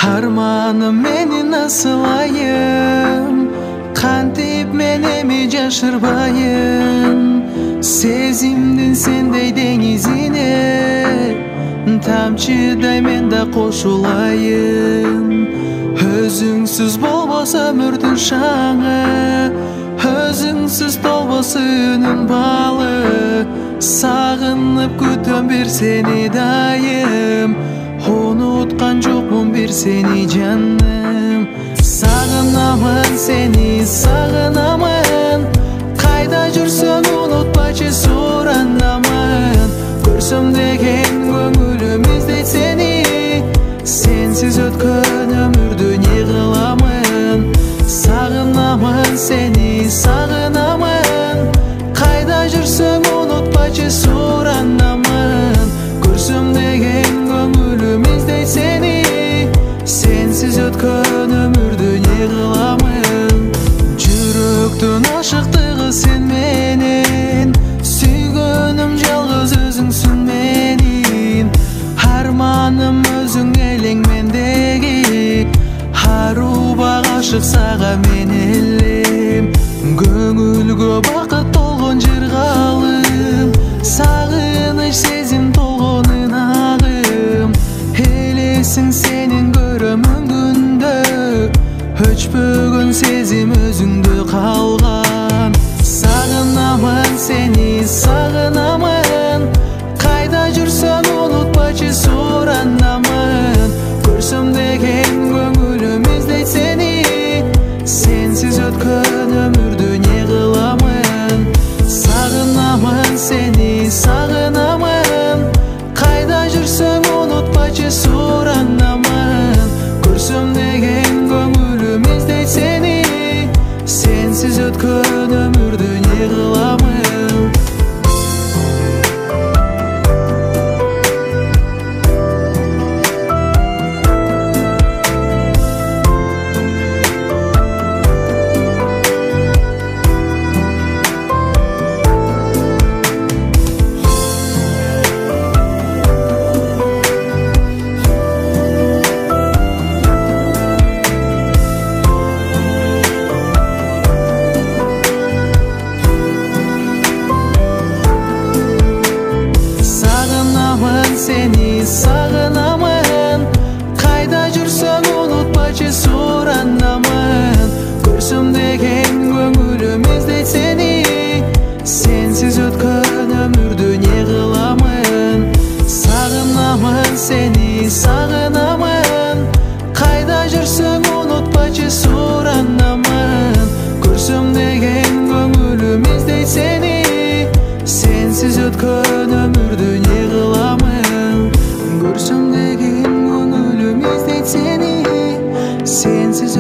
Armanım meni nasılayım, kantip menemi jaşırbayım. Sezimdin sendey denizine, tamçıday men da koşulayım. Özüңsüz bolbosa ömürдүн şağı, özüңsüz tolbosa үнүн balı. Sağınıp kütөm bir seni dayım, unutkan jokмун bir seni canım. Sağınamın seni, sağınamın, kayda жүрсөң unutпачы суранамын. Көрсөм деген көңүлүм издейт seni, sensiz өткөн ömürдү не кыламын. Sağınamın seni, sağınamın, kayda жүрсөң unutпачы суранамын. Көрсөм деген көңүлүм издейт seni, sensiz өткөн ömürдү не кыламын. Жүрөктүн ашыктыгы sen менен, сүйгөнүм жалгыз өзүңсүң менин. Арманым өзүң элең мендеги, аруба гашык сага мен элем. Көңүлгө бакыт толгон жыргалым, сагыныч сезим толгонун агым. Элесиң сенин көрөмүн күндө, өчпөгөн сезим өзүңдө калган. Сагынамын seni, сагынамын, кайда жүрсөң унутпачы суранамын. Көрсөм деген көңүлүм издейт seni, sensiz өткөн ömürдү не кыламын. Сагынамын seni, сагынамын, кайда жүрсөң унутпачы суранамын. Көрсөм деген көңүлүм издейт seni, sensiz өткөн ömürдү не кыламын. Seni sağınamın, kayda жүрсөң unutпачы суранамын. Көрсөм деген көңүлүм издейт seni, sensiz өткөн ömürдү не кыламын. Сагынамын seni, сагынамын, кайда жүрсөң unutпачы суранамын. Көрсөм деген көңүлүм издейт seni, sensiz өткөн ömürдү не кыламын. Көрсөм деген көңүлүм издейт seni, sensiz